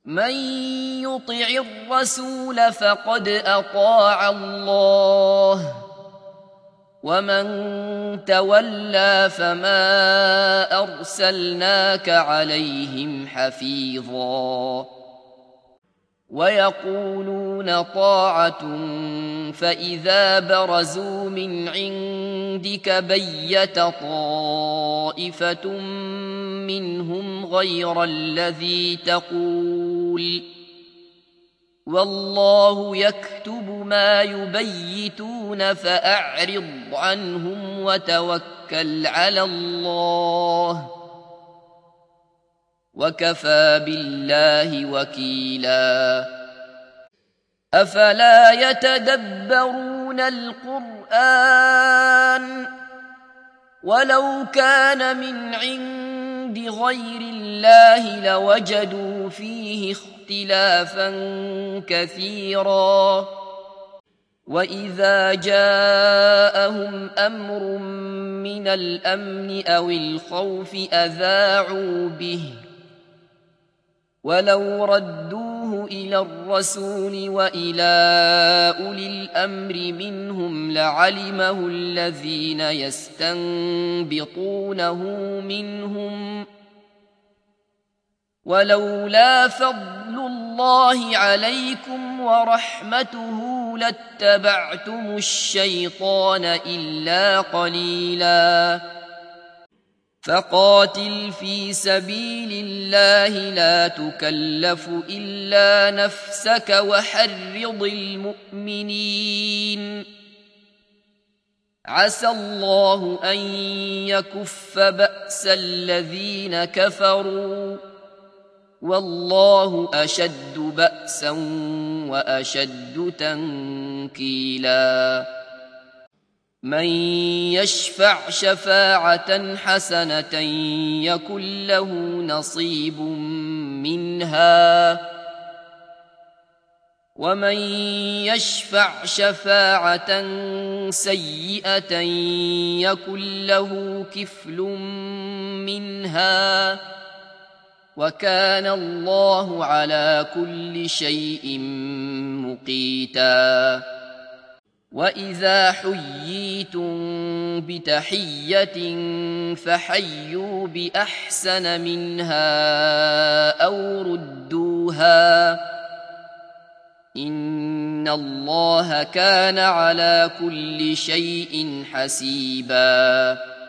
من يطع الرسول فقد أطاع الله ومن تولى فما أرسلناك عليهم حفيظا ويقولون طاعة فإذا برزوا من عندك بيت طائفة منهم غير الذي تقول والله يكتب ما يبيتون فأعرض عنهم وتوكل على الله وكفى بالله وكيلا أفلا يتدبرون القرآن ولو كان من عند غير الله لوجدوا فيه اختلافا كثيرا وإذا جاءهم أمر من الأمن أو الخوف أذاعوا به ولو ردوه إلى الرسول وإلى أولي الأمر منهم لعلمه الذين يستنبطونه منهم ولولا فضل الله عليكم ورحمته لاتبعتم الشيطان إلا قليلا فقاتل في سبيل الله لا تكلف إلا نفسك وحرض المؤمنين عسى الله أن يكف بأس الذين كفروا والله أشد بأسا وأشد تنكيلا من يشفع شفاعة حسنة يكن له نصيب منها ومن يشفع شفاعة سيئة يكن له كفل منها وكان الله على كل شيء مقيتا وإذا حييتم بتحية فحيوا بأحسن منها أو ردوها إن الله كان على كل شيء حسيبا